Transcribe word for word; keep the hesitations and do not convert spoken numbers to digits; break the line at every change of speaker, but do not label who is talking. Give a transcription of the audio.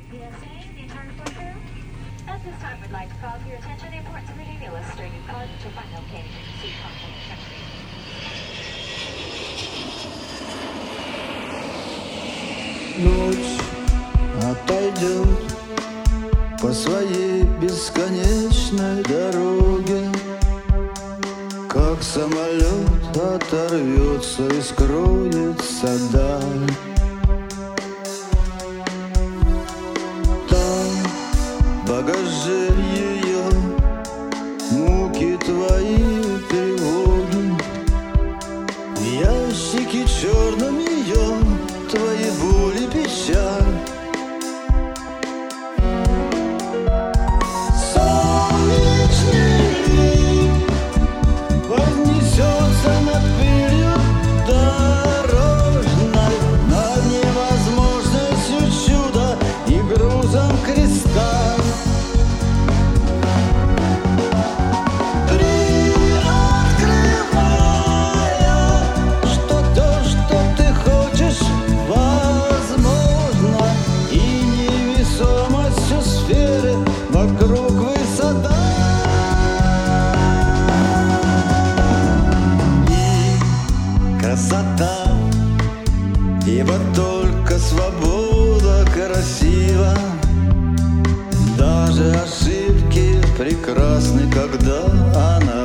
P S A, the entire floor crew. At this time, we'd like to call to your attention the importance of reading the illustrated card to final case seat component country.
Ночь отойдет по своей бесконечной дороге, как самолет оторвется и скроется даль. Там в багаже ее муки твои тревоги, в ящике черном ее твои боли, печаль. Вокруг высота и красота, ибо только свобода красива. Даже ошибки прекрасны, когда она